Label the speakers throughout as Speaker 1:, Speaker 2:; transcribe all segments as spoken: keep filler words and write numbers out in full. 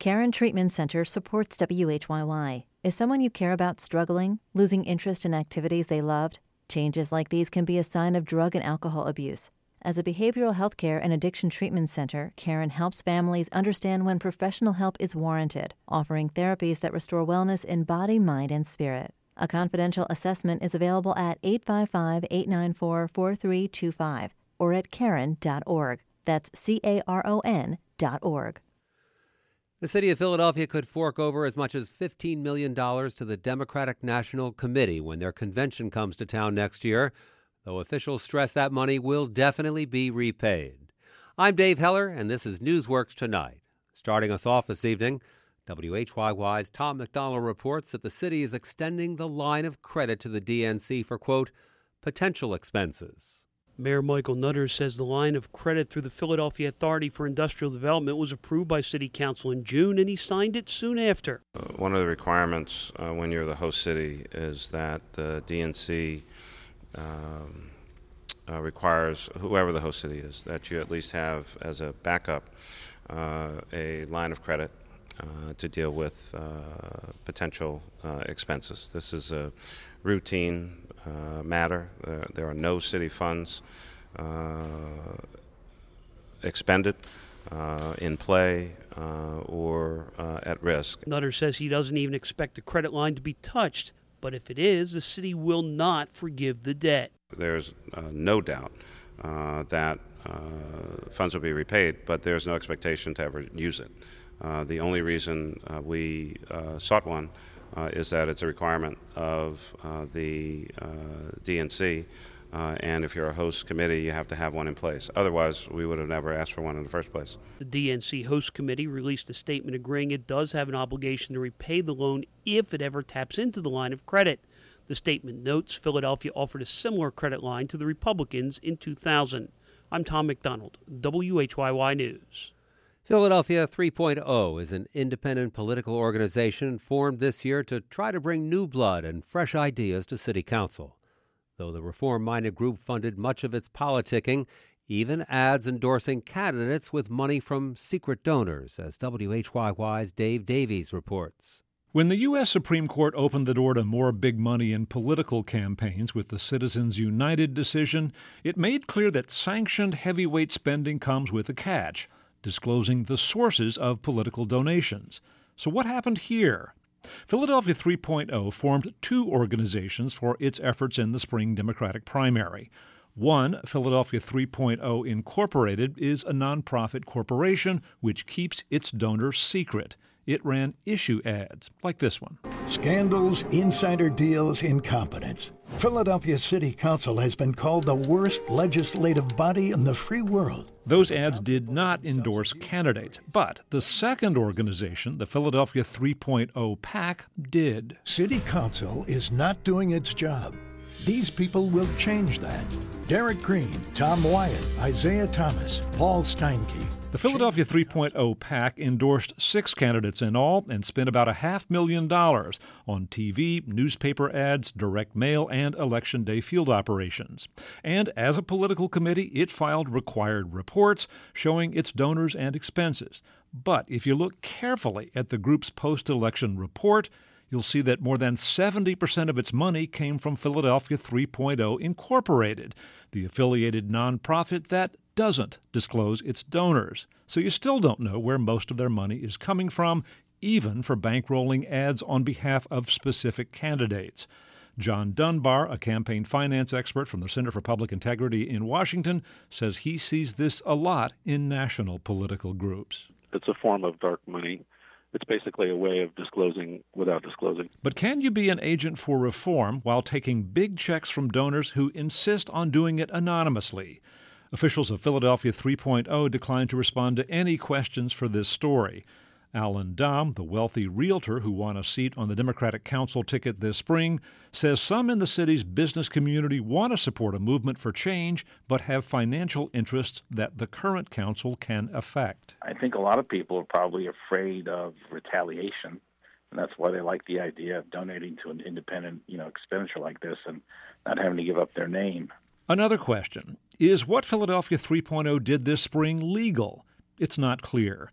Speaker 1: Caron Treatment Center supports W H Y Y. Is someone you care about struggling, losing interest in activities they loved? Changes like these can be a sign of drug and alcohol abuse. As a behavioral health care and addiction treatment center, Caron helps families understand when professional help is warranted, offering therapies that restore wellness in body, mind, and spirit. A confidential assessment is available at eight five five, eight nine four, four three two five or at caron dot org. That's C A R O N dot org.
Speaker 2: The city of Philadelphia could fork over as much as fifteen million dollars to the Democratic National Committee when their convention comes to town next year, though officials stress that money will definitely be repaid. I'm Dave Heller, and this is Newsworks Tonight. Starting us off this evening, W H Y Y's Tom McDonald reports that the city is extending the line of credit to the D N C for, quote, potential expenses.
Speaker 3: Mayor Michael Nutter says the line of credit through the Philadelphia Authority for Industrial Development was approved by City Council in June, and he signed it soon after.
Speaker 4: Uh, one of the requirements uh, when you're the host city is that the D N C um, uh, requires, whoever the host city is, that you at least have as a backup uh, a line of credit uh, to deal with uh, potential uh, expenses. This is a routine Uh, matter. Uh, there are no city funds uh, expended, uh, in play, uh, or uh, at risk.
Speaker 3: Nutter says he doesn't even expect the credit line to be touched, but if it is, the city will not forgive the debt.
Speaker 4: There's uh, no doubt uh, that uh, funds will be repaid, but there's no expectation to ever use it. Uh, the only reason uh, we uh, sought one Uh, is that it's a requirement of uh, the uh, D N C, uh, and if you're a host committee, you have to have one in place. Otherwise, we would have never asked for one in the first place.
Speaker 3: The D N C host committee released a statement agreeing it does have an obligation to repay the loan if it ever taps into the line of credit. The statement notes Philadelphia offered a similar credit line to the Republicans in two thousand. I'm Tom McDonald, W H Y Y News.
Speaker 2: Philadelphia three point oh is an independent political organization formed this year to try to bring new blood and fresh ideas to city council. Though the reform-minded group funded much of its politicking, even ads endorsing candidates with money from secret donors, as W H Y Y's Dave Davies reports.
Speaker 5: When the U S Supreme Court opened the door to more big money in political campaigns with the Citizens United decision, it made clear that sanctioned heavyweight spending comes with a catch: disclosing the sources of political donations. So what happened here? Philadelphia three point oh formed two organizations for its efforts in the spring Democratic primary. One, Philadelphia three point oh Incorporated, is a nonprofit corporation which keeps its donors secret. It ran issue ads like this one.
Speaker 6: Scandals, insider deals, incompetence. Philadelphia City Council has been called the worst legislative body in the free world.
Speaker 5: Those ads did not endorse candidates, but the second organization, the Philadelphia three point oh PAC, did.
Speaker 6: City Council is not doing its job. These people will change that. Derek Green, Tom Wyatt, Isaiah Thomas, Paul Steinke.
Speaker 5: The Philadelphia three point oh PAC endorsed six candidates in all and spent about a half million dollars on T V, newspaper ads, direct mail, and election day field operations. And as a political committee, it filed required reports showing its donors and expenses. But if you look carefully at the group's post-election report, you'll see that more than seventy percent of its money came from Philadelphia three point oh Incorporated, the affiliated nonprofit that doesn't disclose its donors. So you still don't know where most of their money is coming from, even for bankrolling ads on behalf of specific candidates. John Dunbar, a campaign finance expert from the Center for Public Integrity in Washington, says he sees this a lot in national political groups.
Speaker 7: It's a form of dark money. It's basically a way of disclosing without disclosing.
Speaker 5: But can you be an agent for reform while taking big checks from donors who insist on doing it anonymously? Officials of Philadelphia three point oh declined to respond to any questions for this story. Alan Dahm, the wealthy realtor who won a seat on the Democratic Council ticket this spring, says some in the city's business community want to support a movement for change but have financial interests that the current council can affect.
Speaker 8: I think a lot of people are probably afraid of retaliation, and that's why they like the idea of donating to an independent, you know, expenditure like this and not having to give up their name.
Speaker 5: Another question, is what Philadelphia three point oh did this spring legal? It's not clear.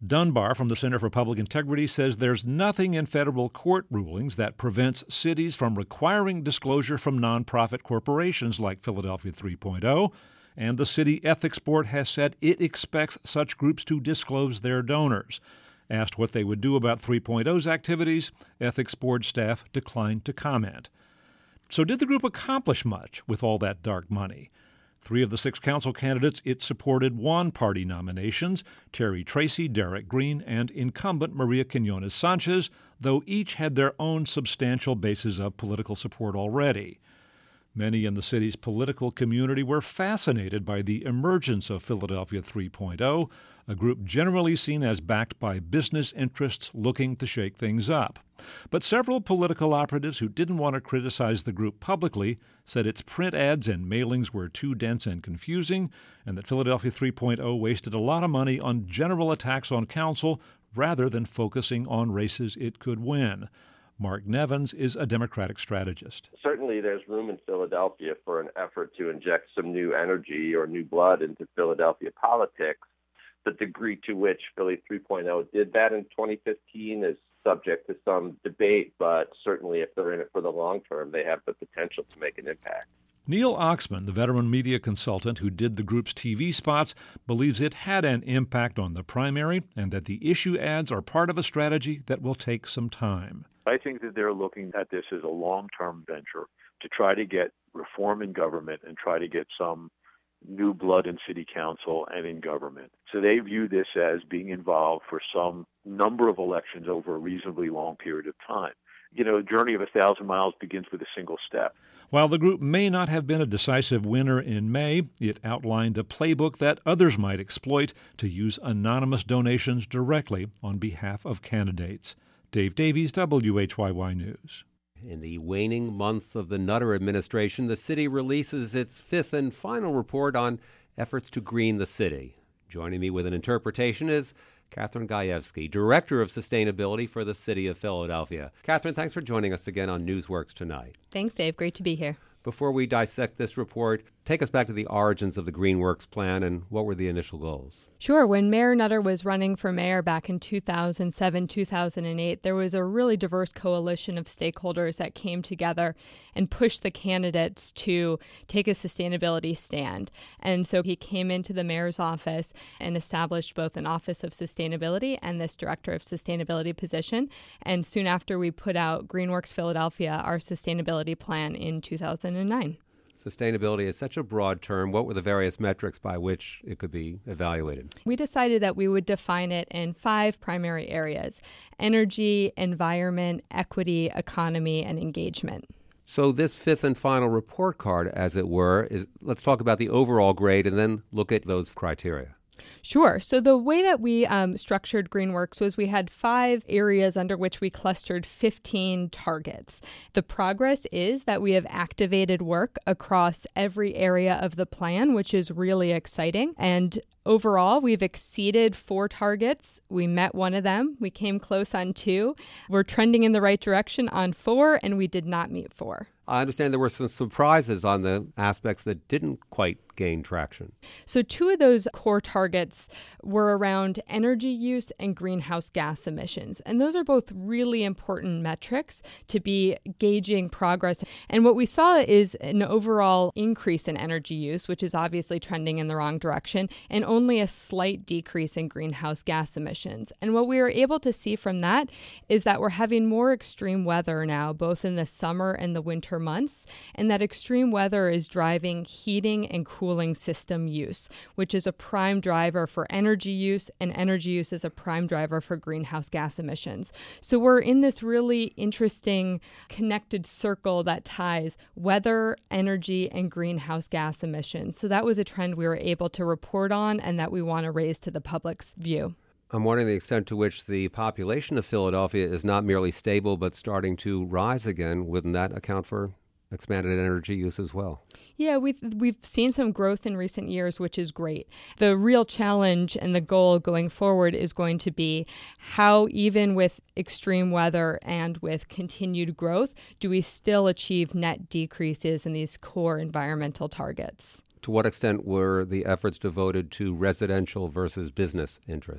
Speaker 5: Dunbar from the Center for Public Integrity says there's nothing in federal court rulings that prevents cities from requiring disclosure from nonprofit corporations like Philadelphia three point oh, and the City Ethics Board has said it expects such groups to disclose their donors. Asked what they would do about three point oh's activities, Ethics Board staff declined to comment. So did the group accomplish much with all that dark money? Three of the six council candidates it supported won party nominations, Terry Tracy, Derek Green, and incumbent Maria Quinones-Sanchez, though each had their own substantial bases of political support already. Many in the city's political community were fascinated by the emergence of Philadelphia three point oh, a group generally seen as backed by business interests looking to shake things up. But several political operatives who didn't want to criticize the group publicly said its print ads and mailings were too dense and confusing, and that Philadelphia three point oh wasted a lot of money on general attacks on council rather than focusing on races it could win. Mark Nevins is a Democratic strategist.
Speaker 9: Certainly there's room in Philadelphia for an effort to inject some new energy or new blood into Philadelphia politics. The degree to which Philly three point oh did that in twenty fifteen is subject to some debate, but certainly if they're in it for the long term, they have the potential to make an impact.
Speaker 5: Neil Oxman, the veteran media consultant who did the group's T V spots, believes it had an impact on the primary and that the issue ads are part of a strategy that will take some time.
Speaker 10: I think that they're looking at this as a long-term venture to try to get reform in government and try to get some new blood in city council and in government. So they view this as being involved for some number of elections over a reasonably long period of time. You know, a journey of a thousand miles begins with a single step.
Speaker 5: While the group may not have been a decisive winner in May, it outlined a playbook that others might exploit to use anonymous donations directly on behalf of candidates. Dave Davies, W H Y Y News.
Speaker 2: In the waning months of the Nutter administration, the city releases its fifth and final report on efforts to green the city. Joining me with an interpretation is Catherine Gajewski, Director of Sustainability for the City of Philadelphia. Catherine, thanks for joining us again on Newsworks tonight.
Speaker 11: Thanks, Dave. Great to be here.
Speaker 2: Before we dissect this report, take us back to the origins of the GreenWorks plan and what were the initial goals?
Speaker 11: Sure. When Mayor Nutter was running for mayor back in two thousand seven, two thousand eight, there was a really diverse coalition of stakeholders that came together and pushed the candidates to take a sustainability stand. And so he came into the mayor's office and established both an Office of Sustainability and this Director of Sustainability position. And soon after, we put out GreenWorks Philadelphia, our sustainability plan, in two thousand nine.
Speaker 2: Sustainability is such a broad term. What were the various metrics by which it could be evaluated?
Speaker 11: We decided that we would define it in five primary areas: energy, environment, equity, economy, and engagement.
Speaker 2: So this fifth and final report card, as it were, is let's talk about the overall grade and then look at those criteria.
Speaker 11: Sure. So the way that we um, structured GreenWorks was we had five areas under which we clustered fifteen targets. The progress is that we have activated work across every area of the plan, which is really exciting. And overall, we've exceeded four targets. We met one of them. We came close on two. We're trending in the right direction on four, and we did not meet four.
Speaker 2: I understand there were some surprises on the aspects that didn't quite gain traction.
Speaker 11: So two of those core targets were around energy use and greenhouse gas emissions. And those are both really important metrics to be gauging progress. And what we saw is an overall increase in energy use, which is obviously trending in the wrong direction, and only a slight decrease in greenhouse gas emissions. And what we were able to see from that is that we're having more extreme weather now, both in the summer and the winter months, and that extreme weather is driving heating and cooling system use, which is a prime driver for energy use, and energy use is a prime driver for greenhouse gas emissions. So we're in this really interesting connected circle that ties weather, energy, and greenhouse gas emissions. So that was a trend we were able to report on and that we want to raise to the public's view.
Speaker 2: I'm wondering the extent to which the population of Philadelphia is not merely stable but starting to rise again. Wouldn't that account for expanded energy use as well?
Speaker 11: Yeah, we've, we've seen some growth in recent years, which is great. The real challenge and the goal going forward is going to be how, even with extreme weather and with continued growth, do we still achieve net decreases in these core environmental targets?
Speaker 2: To what extent were the efforts devoted to residential versus business interests?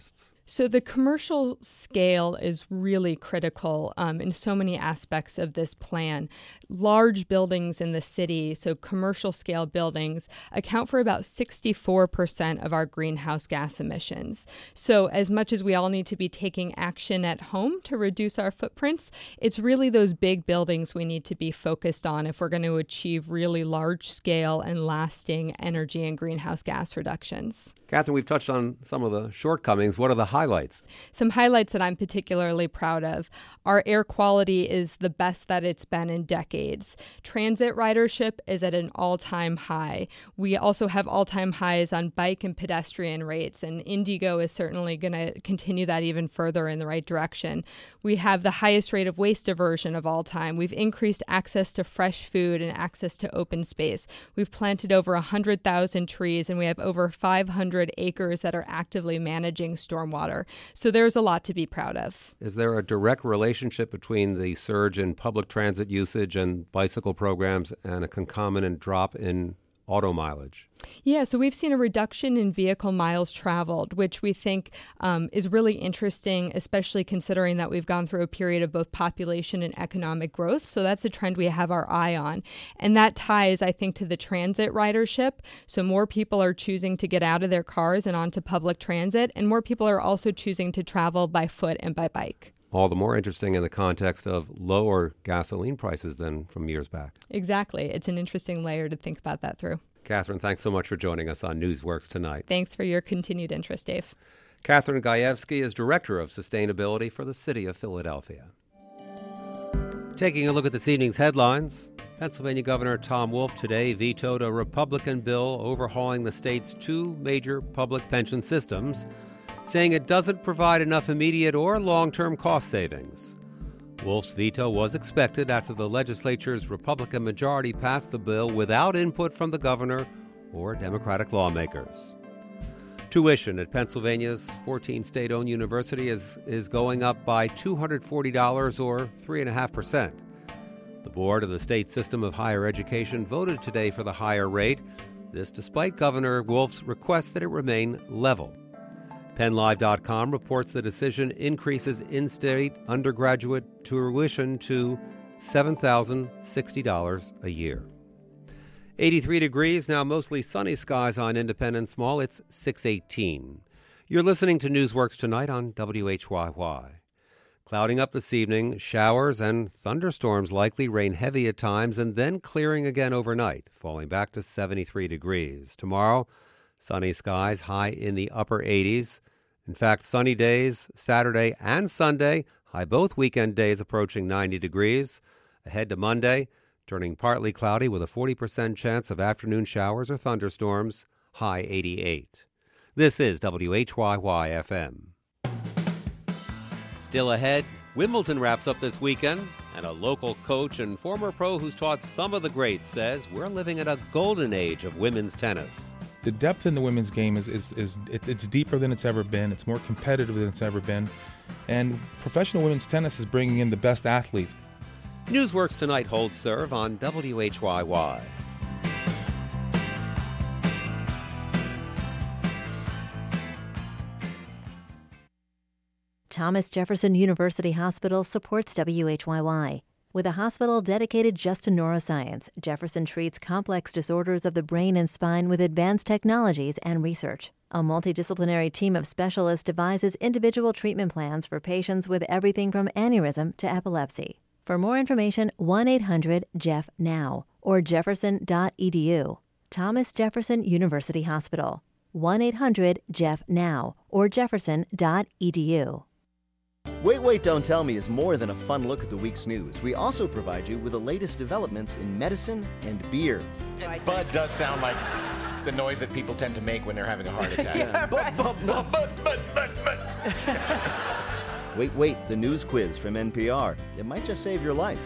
Speaker 11: So the commercial scale is really critical um, in so many aspects of this plan. Large buildings in the city, so commercial scale buildings, account for about sixty-four percent of our greenhouse gas emissions. So as much as we all need to be taking action at home to reduce our footprints, it's really those big buildings we need to be focused on if we're going to achieve really large scale and lasting energy and greenhouse gas reductions.
Speaker 2: Catherine, we've touched on some of the shortcomings. What are the highlights?
Speaker 11: Some highlights that I'm particularly proud of. Our air quality is the best that it's been in decades. Transit ridership is at an all-time high. We also have all-time highs on bike and pedestrian rates, and Indigo is certainly going to continue that even further in the right direction. We have the highest rate of waste diversion of all time. We've increased access to fresh food and access to open space. We've planted over one hundred thousand trees, and we have over five hundred acres that are actively managing stormwater. So there's a lot to be proud of.
Speaker 2: Is there a direct relationship between the surge in public transit usage and bicycle programs and a concomitant drop in auto mileage?
Speaker 11: Yeah, so we've seen a reduction in vehicle miles traveled, which we think um, is really interesting, especially considering that we've gone through a period of both population and economic growth. So that's a trend we have our eye on. And that ties, I think, to the transit ridership. So more people are choosing to get out of their cars and onto public transit, and more people are also choosing to travel by foot and by bike.
Speaker 2: All the more interesting in the context of lower gasoline prices than from years back.
Speaker 11: Exactly. It's an interesting layer to think about that through.
Speaker 2: Catherine, thanks so much for joining us on Newsworks tonight.
Speaker 11: Thanks for your continued interest, Dave.
Speaker 2: Catherine Gajewski is Director of Sustainability for the City of Philadelphia. Taking a look at this evening's headlines, Pennsylvania Governor Tom Wolf today vetoed a Republican bill overhauling the state's two major public pension systems, saying it doesn't provide enough immediate or long-term cost savings. Wolf's veto was expected after the legislature's Republican majority passed the bill without input from the governor or Democratic lawmakers. Tuition at Pennsylvania's fourteen state-owned university is, is going up by two hundred forty dollars or three point five percent. The board of the state system of higher education voted today for the higher rate, this despite Governor Wolf's request that it remain level. Penn Live dot com reports the decision increases in-state undergraduate tuition to seven thousand sixty dollars a year. eighty-three degrees, now mostly sunny skies on Independence Mall. It's six eighteen. You're listening to Newsworks tonight on W H Y Y. Clouding up this evening, showers and thunderstorms likely, rain heavy at times, and then clearing again overnight, falling back to seventy-three degrees. Tomorrow, sunny skies, high in the upper eighties. In fact, sunny days Saturday and Sunday, high both weekend days approaching ninety degrees. Ahead to Monday, turning partly cloudy with a forty percent chance of afternoon showers or thunderstorms, high eighty-eight. This is W H Y Y F M. Still ahead, Wimbledon wraps up this weekend, and a local coach and former pro who's taught some of the greats says we're living in a golden age of women's tennis.
Speaker 12: The depth in the women's game is, is, is it, it's deeper than it's ever been. It's more competitive than it's ever been. And professional women's tennis is bringing in the best athletes.
Speaker 2: Newsworks tonight holds serve on W H Y Y.
Speaker 1: Thomas Jefferson University Hospital supports W H Y Y. With a hospital dedicated just to neuroscience, Jefferson treats complex disorders of the brain and spine with advanced technologies and research. A multidisciplinary team of specialists devises individual treatment plans for patients with everything from aneurysm to epilepsy. For more information, one eight hundred J E F F now or jefferson dot e d u. Thomas Jefferson University Hospital. one eight hundred J E F F now or jefferson dot e d u.
Speaker 13: Wait, Wait, Don't Tell Me is more than a fun look at the week's news. We also provide you with the latest developments in medicine and beer.
Speaker 14: Bud does sound like the noise that people tend to make when they're having a heart attack.
Speaker 13: Yeah. But, but, but, but, but, but, but. Wait, Wait, the news quiz from N P R. It might just save your life.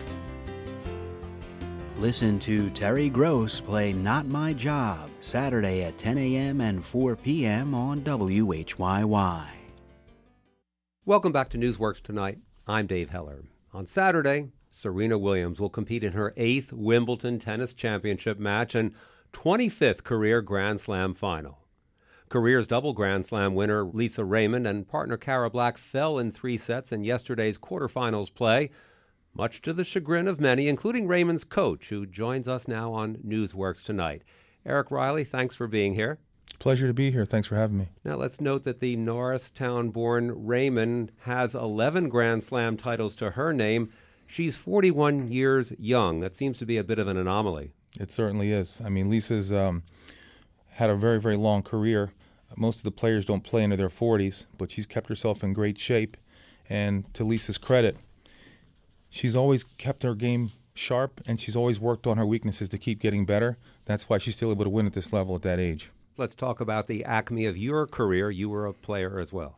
Speaker 15: Listen to Terry Gross play Not My Job, Saturday at ten a.m. and four p.m. on W H Y Y.
Speaker 2: Welcome back to Newsworks Tonight. I'm Dave Heller. On Saturday, Serena Williams will compete in her eighth Wimbledon Tennis Championship match and twenty-fifth career Grand Slam final. Careers double Grand Slam winner Lisa Raymond and partner Cara Black fell in three sets in yesterday's quarterfinals play, much to the chagrin of many, including Raymond's coach, who joins us now on Newsworks tonight. Eric Riley, thanks for being here.
Speaker 12: Pleasure to be here. Thanks for having me.
Speaker 2: Now, let's note that the Norristown-born Raymond has eleven Grand Slam titles to her name. She's forty-one years young. That seems to be a bit of an anomaly.
Speaker 12: It certainly is. I mean, Lisa's um, had a very, very long career. Most of the players don't play into their forties, but she's kept herself in great shape. And to Lisa's credit, she's always kept her game sharp, and she's always worked on her weaknesses to keep getting better. That's why she's still able to win at this level at that age.
Speaker 2: Let's talk about the acme of your career. You were a player as well.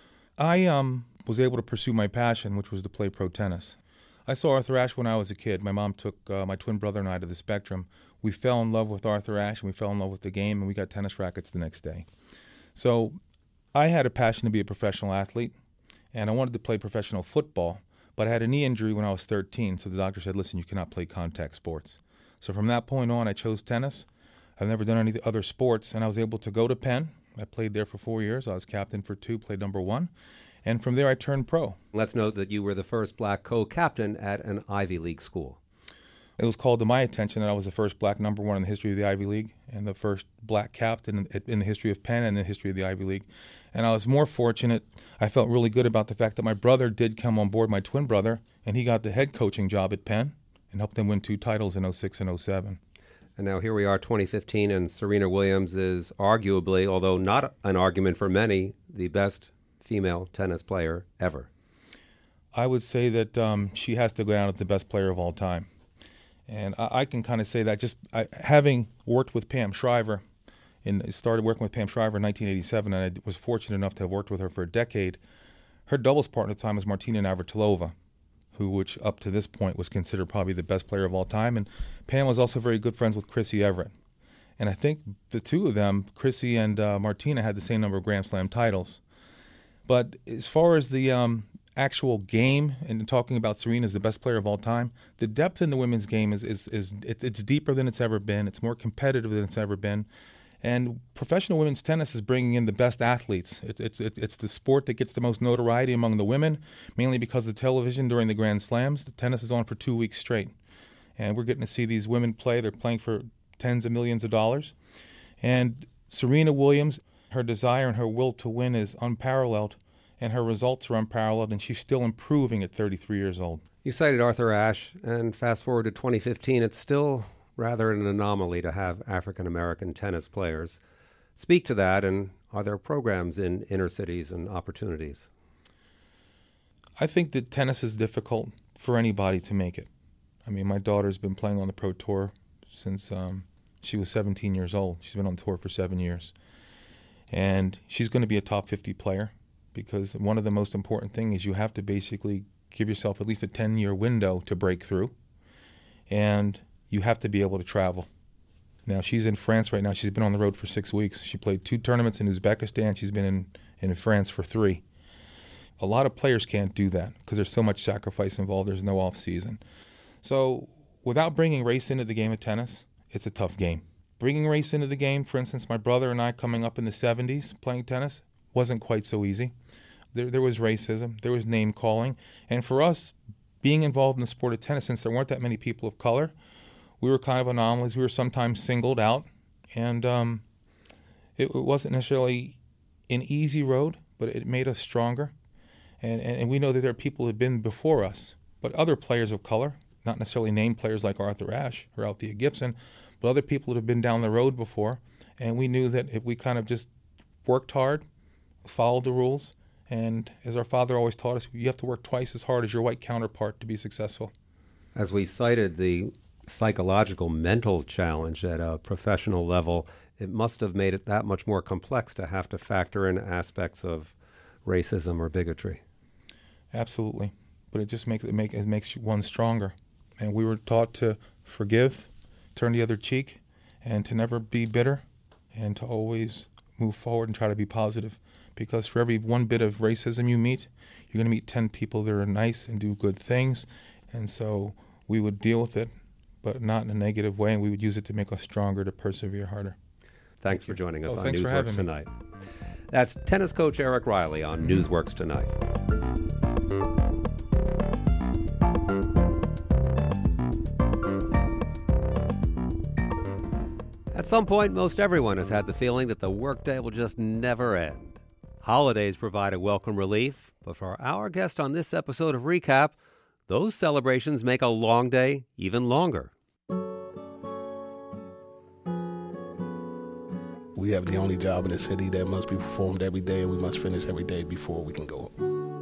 Speaker 12: I um, was able to pursue my passion, which was to play pro tennis. I saw Arthur Ashe when I was a kid. My mom took uh, my twin brother and I to the Spectrum. We fell in love with Arthur Ashe, and we fell in love with the game, and we got tennis rackets the next day. So I had a passion to be a professional athlete, and I wanted to play professional football, but I had a knee injury when I was thirteen, so the doctor said, listen, you cannot play contact sports. So from that point on, I chose tennis. I've never done any other sports, and I was able to go to Penn. I played there for four years. I was captain for two, played number one. And from there, I turned pro.
Speaker 2: Let's note that you were the first black co-captain at an Ivy League school.
Speaker 12: It was called to my attention that I was the first black number one in the history of the Ivy League and the first black captain in the history of Penn and the history of the Ivy League. And I was more fortunate. I felt really good about the fact that my brother did come on board, my twin brother, and he got the head coaching job at Penn and helped them win two titles in oh six and oh seven.
Speaker 2: And now here we are, twenty fifteen, and Serena Williams is arguably, although not an argument for many, the best female tennis player ever.
Speaker 12: I would say that um, she has to go down as the best player of all time. And I, I can kind of say that just I, having worked with Pam Shriver, and started working with Pam Shriver in nineteen eighty-seven, and I was fortunate enough to have worked with her for a decade. Her doubles partner at the time was Martina Navratilova, who, which up to this point was considered probably the best player of all time. And Pam was also very good friends with Chrissy Everett. And I think the two of them, Chrissy and uh, Martina, had the same number of Grand Slam titles. But as far as the um, actual game and talking about Serena as the best player of all time, the depth in the women's game is, is, is it, it's deeper than it's ever been. It's more competitive than it's ever been. And professional women's tennis is bringing in the best athletes. It, it's it, it's the sport that gets the most notoriety among the women, mainly because of the television during the Grand Slams. The tennis is on for two weeks straight. And we're getting to see these women play. They're playing for tens of millions of dollars. And Serena Williams, her desire and her will to win is unparalleled, and her results are unparalleled, and she's still improving at thirty-three years old.
Speaker 2: You cited Arthur Ashe, and fast forward to twenty fifteen, it's still rather an anomaly to have African-American tennis players. Speak to that, and are there programs in inner cities and opportunities?
Speaker 12: I think that tennis is difficult for anybody to make it. I mean, my daughter's been playing on the pro tour since um, she was seventeen years old. She's been on the tour for seven years. And she's going to be a top fifty player, because one of the most important things is you have to basically give yourself at least a ten-year window to break through. And you have to be able to travel. Now, she's in France right now. She's been on the road for six weeks. She played two tournaments in Uzbekistan. She's been in, in France for three. A lot of players can't do that because there's so much sacrifice involved. There's no off season. So without bringing race into the game of tennis, it's a tough game. Bringing race into the game, for instance, my brother and I coming up in the seventies playing tennis, wasn't quite so easy. There, there was racism. There was name calling. And for us, being involved in the sport of tennis, since there weren't that many people of color, we were kind of anomalies. We were sometimes singled out, and um, it, it wasn't necessarily an easy road, but it made us stronger. And, and, and we know that there are people who had been before us, but other players of color, not necessarily named players like Arthur Ashe or Althea Gibson, but other people that have been down the road before. And we knew that if we kind of just worked hard, followed the rules, and as our father always taught us, you have to work twice as hard as your white counterpart to be successful.
Speaker 2: As we cited the psychological, mental challenge at a professional level, it must have made it that much more complex to have to factor in aspects of racism or bigotry.
Speaker 12: Absolutely. But it just makes it, make, it makes one stronger. And we were taught to forgive, turn the other cheek, and to never be bitter, and to always move forward and try to be positive. Because for every one bit of racism you meet, you're going to meet ten people that are nice and do good things. And so we would deal with it, but not in a negative way, and we would use it to make us stronger, to persevere harder.
Speaker 2: Thanks Thank for joining us
Speaker 12: oh,
Speaker 2: on
Speaker 12: thanks
Speaker 2: Newsworks Tonight. That's tennis coach Eric Riley on mm-hmm. Newsworks Tonight. At some point, most everyone has had the feeling that the workday will just never end. Holidays provide a welcome relief, but for our guest on this episode of Recap, those celebrations make a long day even longer.
Speaker 16: We have the only job in the city that must be performed every day, and we must finish every day before we can go.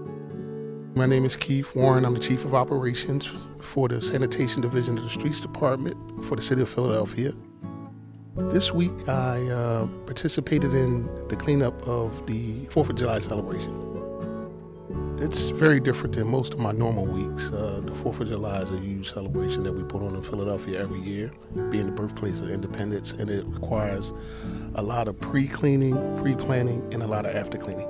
Speaker 16: My name is Keith Warren. I'm the Chief of Operations for the Sanitation Division of the Streets Department for the City of Philadelphia. This week, I uh, participated in the cleanup of the fourth of July celebration. It's very different than most of my normal weeks. Uh, the fourth of July is a huge celebration that we put on in Philadelphia every year, being the birthplace of independence, and it requires a lot of pre-cleaning, pre-planning, and a lot of after-cleaning.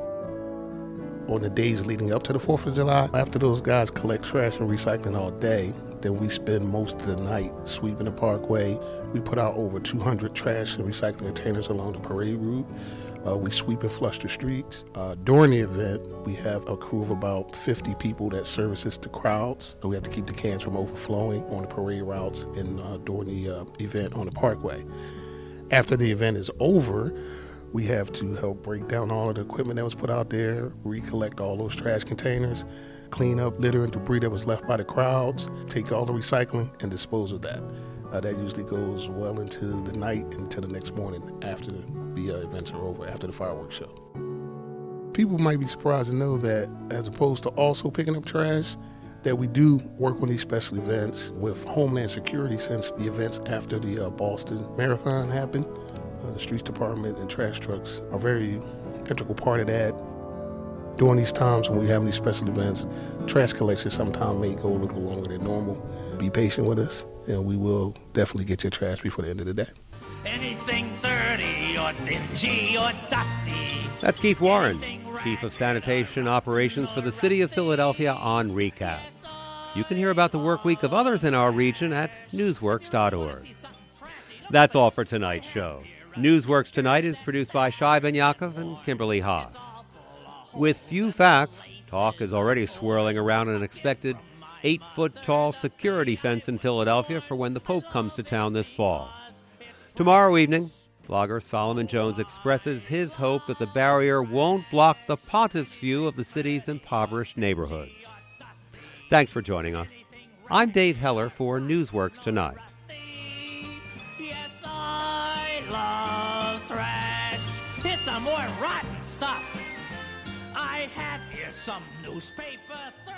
Speaker 16: On the days leading up to the fourth of July, after those guys collect trash and recycling all day, then we spend most of the night sweeping the parkway. We put out over two hundred trash and recycling containers along the parade route. Uh, we sweep and flush the streets. Uh, during the event, we have a crew of about fifty people that services the crowds. So we have to keep the cans from overflowing on the parade routes and uh, during the uh, event on the parkway. After the event is over, we have to help break down all of the equipment that was put out there, recollect all those trash containers, clean up litter and debris that was left by the crowds, take all the recycling, and dispose of that. Uh, that usually goes well into the night and into the next morning after the uh, events are over, after the fireworks show. People might be surprised to know that as opposed to also picking up trash, that we do work on these special events with Homeland Security since the events after the uh, Boston Marathon happened. Uh, the Streets Department and trash trucks are a very integral part of that. During these times when we have these special events, trash collection sometimes may go a little longer than normal. Be patient with us, and we will definitely get your trash before the end of the day.
Speaker 17: Anything dirty or dingy or dusty.
Speaker 2: That's Keith Warren, Chief of Sanitation Operations for the City of Philadelphia on Recap. You can hear about the work week of others in our region at newsworks dot org. That's all for tonight's show. Newsworks Tonight is produced by Shai Ben Yaakov and Kimberly Haas. With few facts, talk is already swirling around an expected eight-foot-tall security fence in Philadelphia for when the Pope comes to town this fall. Tomorrow evening, blogger Solomon Jones expresses his hope that the barrier won't block the pontiff's view of the city's impoverished neighborhoods. Thanks for joining us. I'm Dave Heller for Newsworks Tonight.
Speaker 17: Yes, I love trash. Here's some more rotten stuff. I have here some newspaper.